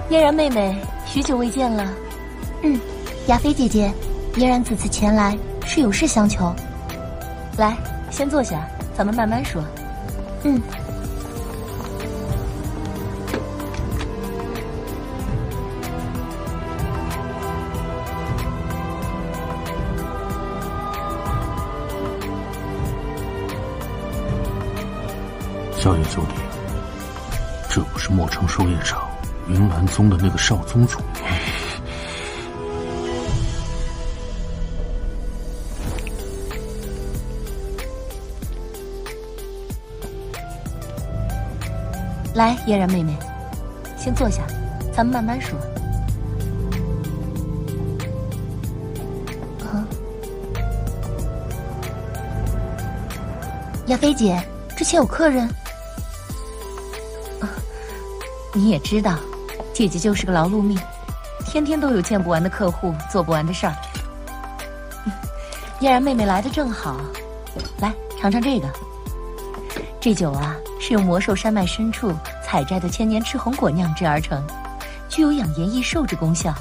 嫣然妹妹，许久未见了。 雅菲姐姐，嫣然此次前来是有事相求。 来，先坐下，咱们慢慢说。 小野兄弟，这不是墨城狩猎场云岚宗的那个少宗主？ 来，嫣然妹妹，先坐下，咱们慢慢说。 雅菲姐，之前有客人。 你也知道，姐姐就是个劳碌命，天天都有见不完的客户，做不完的事儿。嫣然妹妹来的正好，来尝尝这个。这酒啊，是用魔兽山脉深处采摘的千年赤红果酿制而成，具有养颜益寿之功效。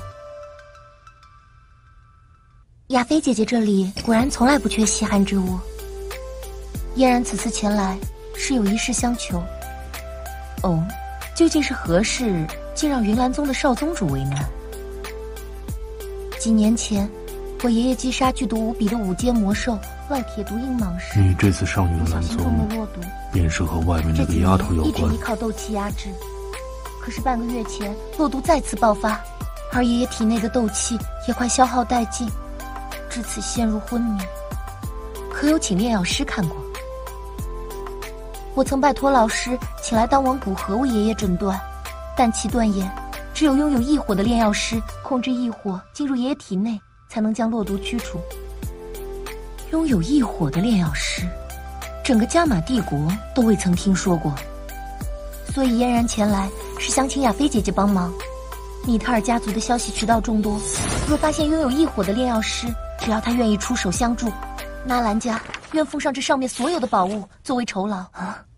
雅菲姐姐这里果然从来不缺稀罕之物。嫣然此次前来是有一事相求。 哦，究竟是何事，竟让云岚宗的少宗主为难？ 几年前，我爷爷击杀剧毒无比的五阶魔兽烙铁毒鹰蟒时， 你这次上云岚不小心中宗了落毒， 便是和外面那个丫头有关一直依。靠斗气压制。可是半个月前，落毒再次爆发，而爷爷体内的斗气也快消耗殆尽，至此陷入昏迷。 可有请炼药师看过？ 我曾拜托老师请来当王古河为爷爷诊断，但其断言，只有拥有异火的炼药师控制异火进入爷爷体内，才能将落毒驱除。 拥有异火的炼药师，整个加玛帝国都未曾听说过。 所以嫣然前来是想请雅菲姐姐帮忙。米特尔家族的消息渠道众多，若发现拥有异火的炼药师，只要他愿意出手相助，纳兰家愿奉上这上面所有的宝物作为酬劳。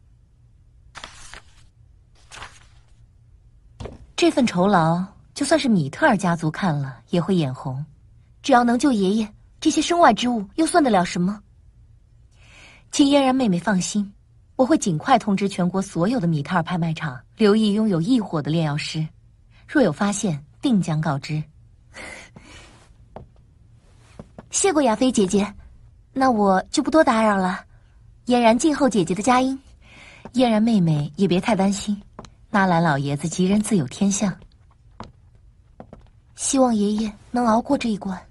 这份酬劳，就算是米特尔家族看了也会眼红。 只要能救爷爷，这些身外之物又算得了什么？ 请嫣然妹妹放心，我会尽快通知全国所有的米特尔拍卖场，留意拥有异火的炼药师，若有发现，定将告知。 谢过雅菲姐姐，那我就不多打扰了。嫣然静候姐姐的佳音。 嫣然妹妹也别太担心，纳兰老爷子吉人自有天相。 希望爷爷能熬过这一关。